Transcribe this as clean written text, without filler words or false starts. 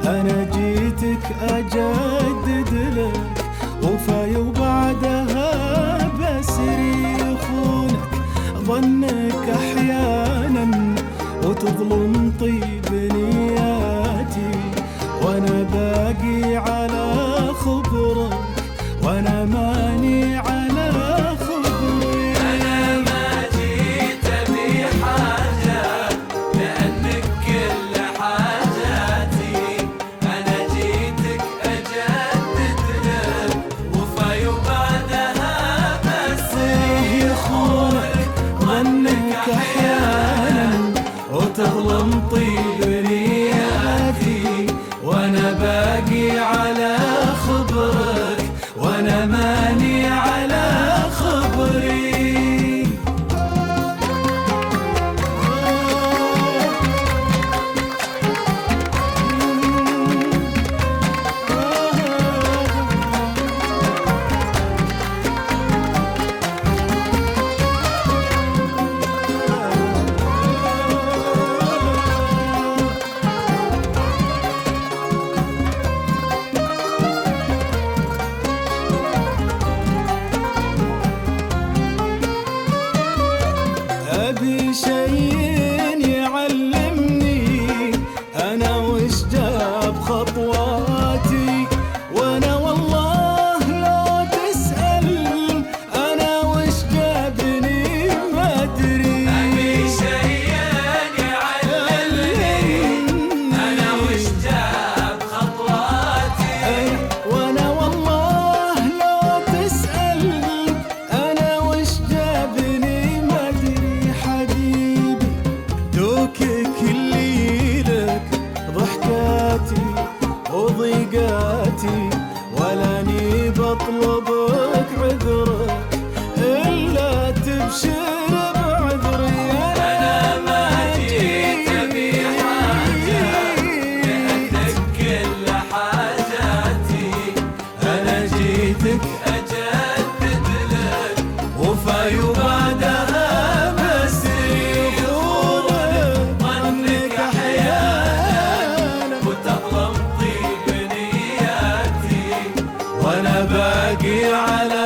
أنا جيتك أجدد لك وفاي وبعدها بسري يخونك ظنك أحيانا وتظلم طيب نياتي، وأنا باقي على خبرك وأنا ماني على خبري. أنا ما جيت أبي حاجة لأنك كل حاجاتي، أنا جيتك أجدد لك وفاي وبعدها بسري يخونك ظنك أحيانا وتظلم طيب نياتي، وأنا باقي على خبرك وأنا ماني على خبري. أبي شيء يعلمني أنا وش جاب خطواتي، وأنا والله لو تسأل أنا وش جابني ما أدري. أبي شيء يعلمني أنا وش جاب خطواتي، وأنا والله لو تسأل أنا وش جابني ما أدري. حبيبي دوكك اللي لك ضحكاتي وضيقاتي، ولاني بطلبك عذرك إلا تبشر بعذري. أنا ما جيت أبي حاجة لأنك كل حاجاتي، أنا جيتك أجدد لك وفاي وبعدها بسري يخونك ظنك أحيانا وتظلم طيب نياتي، وأنا باقي على